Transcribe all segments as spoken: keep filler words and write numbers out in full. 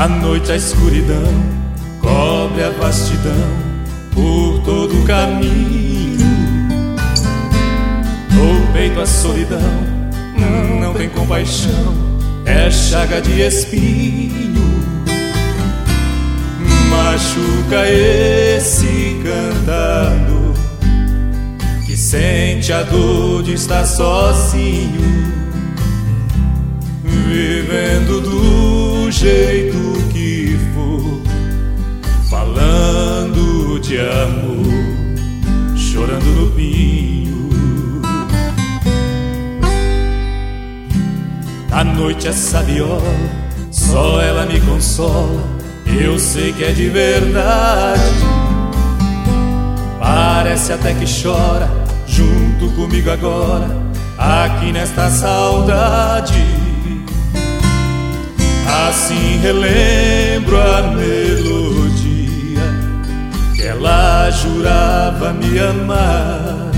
À noite a escuridão cobre a vastidão por todo o caminho. No peito a solidão não tem compaixão, é chaga de espinho. Machuca esse cantado que sente a dor de estar sozinho, vivendo do jeito que for, falando de amor, chorando no pinho. À noite essa viola, só ela me consola, eu sei que é de verdade. Parece até que chora junto comigo agora, aqui nesta saudade. Assim relembro a melodia que ela jurava me amar.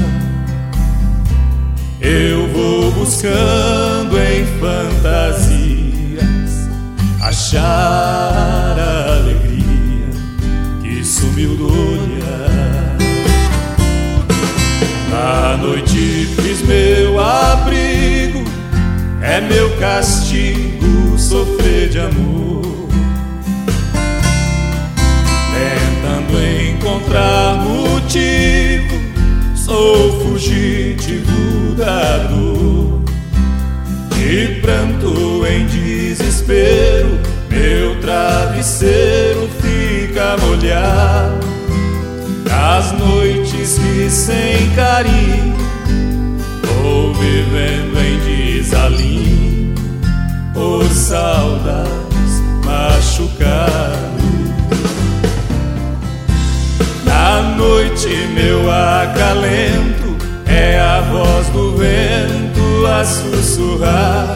Eu vou buscando em fantasias achar a alegria que sumiu do olhar. Na noite fiz meu abrigo, é meu castigo sofrer de amor, tentando encontrar motivo, sou fugitivo da dor. De pranto em desespero, meu travesseiro fica molhado. Nas noites que sem carinho vou vivendo em desalinho, por saudades machucado. Na noite meu acalento é a voz do vento a sussurrar,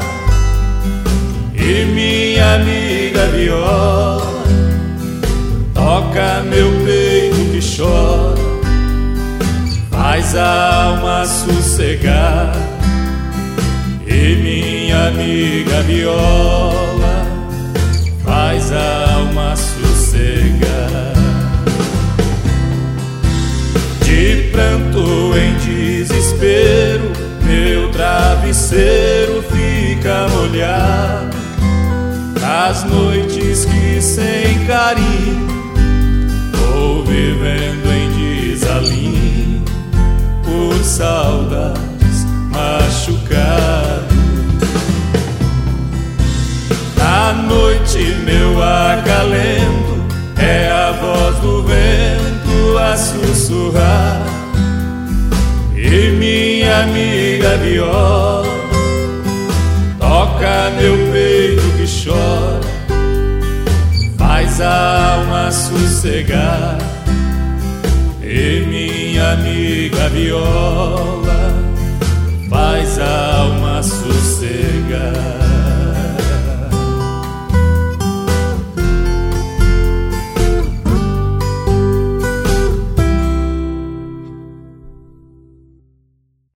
e minha amiga viola toca meu peito que chora, faz a alma sossegar. E minha amiga viola faz a alma sossegar. De pranto em desespero, meu travesseiro fica molhado. Nas noites que sem carinho vou vivendo em desalinho, por saudades machucado. Na noite meu acalento é a voz do vento a sussurrar, e minha amiga viola toca meu peito que chora, faz a alma sossegar. E minha amiga viola faz a alma